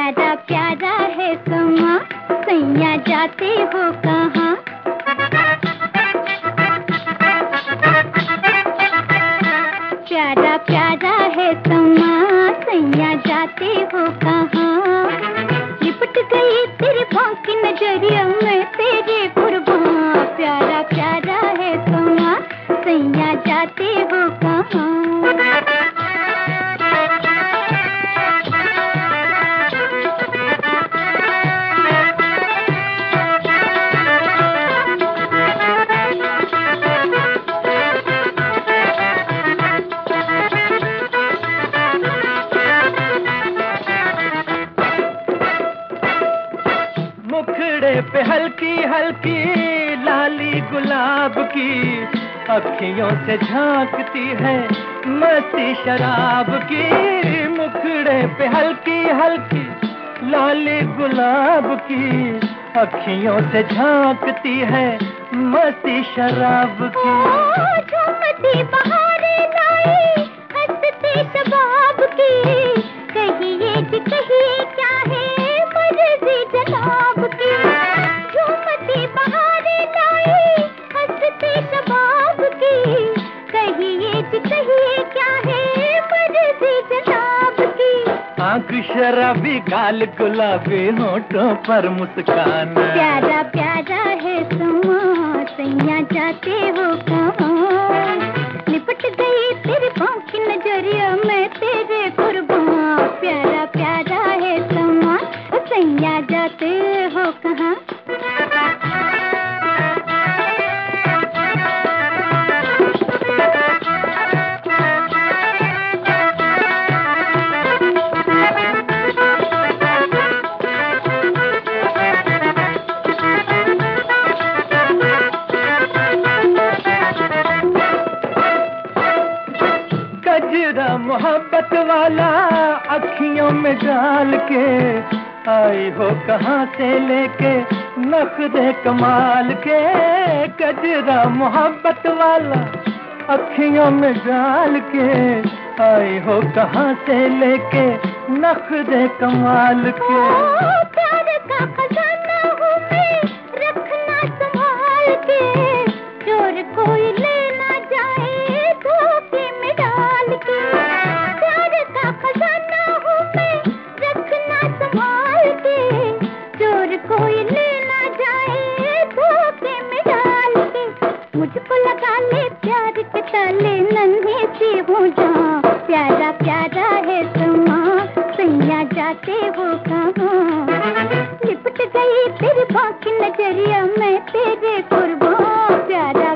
प्यारा प्यारा है समा, सैया जाते हो कहाँ? प्यारा प्यारा है समा, सैया जाते हो कहाँ? लिपट गई तेरे पाँव की नजरिया में तेरे कुर्बान। प्यारा प्यारा है समा, सैया जाते हो कहाँ? मुखड़े पे हल्की हल्की लाली गुलाब की, अखियों से झांकती है मस्ती शराब की। मुखड़े पे हल्की हल्की लाली गुलाब की, अखियों से झांकती है मस्ती शराब की। झूमती बहारें लाई हंसते शबाब की, कहिए कि कहिए क्या है मर्ज़ी जनाब की। झूमती बहारें लाई हंसते शबाब की, कहिए कि कहिए क्या है मर्ज़ी जनाब की। आँख शराबी गाल गुलाबी होठों पर मुस्कान। प्यारा प्यारा है समा, सैया जाते हो कहाँ? लिपट गई तेरे पाँव की नजरिया में तेरे कुर्बान। प्यारा प्यारा है समा, सैया जाते हो कहाँ? गजरा मोहब्बत वाला अखियों में डाल के, आई हो कहाँ से लेके नखरे कमाल के। गजरा मोहब्बत वाला अखियों में डाल के, आई हो कहाँ से लेके नखरे कमाल के। प्यार का खजाना हूँ मैं रखना संभाल के, चोर कोई ले ना जाए धोखे में डाल के। प्यार का खजाना हूँ मैं रखना संभाल के, चोर कोई ले ना जाए धोखे में डाल के। मुझको लगा ले प्यार के ताले, नन्ही सी हूँ जहाँ। प्यारा प्यारा है समा, सैया जाते हो कहाँ? लिपट गई तेरे पाँव की नजरिया में तेरे कुर्बान। प्यारा